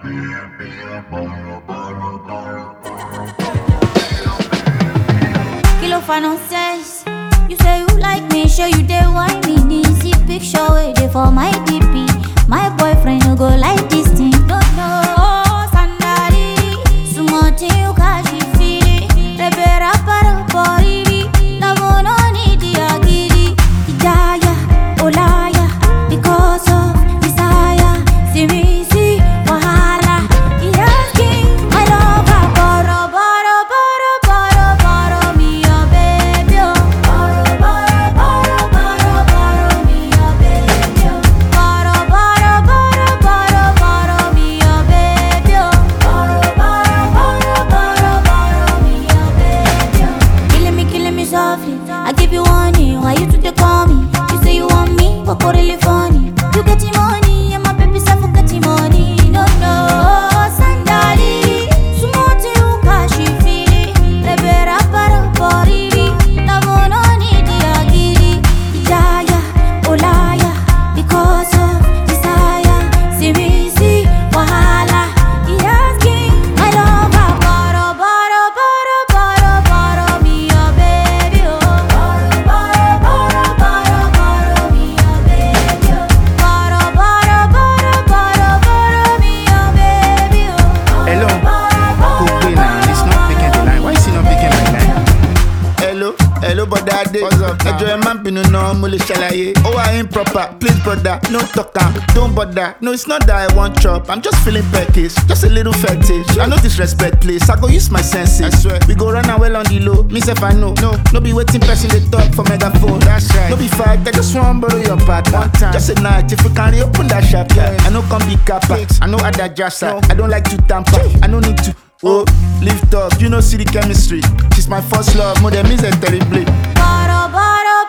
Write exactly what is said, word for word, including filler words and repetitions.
Kilo for nonsense. You say you like me, sure you dey want me. Easy picture where they for my D P. My boyfriend no go like this thing. Don't know, Sandali. Sumote you kashi fili. Lebera para pori. Love no need the agiri. Ijaya, olaya. Because of desire. See me, see, wahala. He asking, I love her. Boro, boro, boro, boro, boro, me your baby. Boro, boro, boro, boro, boro, me your baby. Boro, boro, boro, boro, boro, me your baby. Boro, boro, boro, boro, boro, me your baby. Killing me, killing me softly. I give you warning. Why you today call me? You say you want me, but for really funny. You get the money, and my baby self get the money. No, no, Sandali. Sumote you kashi fili. Lebera para pori. Love no need the agiri. Ijaya, olaya. Because of desire. See me, see, wahala. He asking, I love her. Boro, boro, boro, boro, boro, me your baby. Oh. Boro, boro, boro, boro, boro, me your baby. Oh. Boro, boro, boro, boro, boro, me your baby. Oh. Hello, Boro, Cook now. It's not picking the line. Why is he not picking my line? Hello, hello, brother. What's up, now? Enjoy man, pinu no mule shalaye. Oh, I improper. Please, brother, no talk am. Don't bother. No, it's not that I want chop. I'm just feeling peckish, just a little fetish. I no disrespect, please. I go use my senses. I swear. We go run away on the low. Me say I know. No, no be waiting person they talk for megaphone. That's right. No be fight. I just want borrow your part one time. Just a night if you can open that shop. Yeah. I know come be kappa. I know other jassa. No. I don't like to tamper. I no need to. Oh, lift up. You know see the chemistry. She's my first love. More than me is a terrible. boro, boro,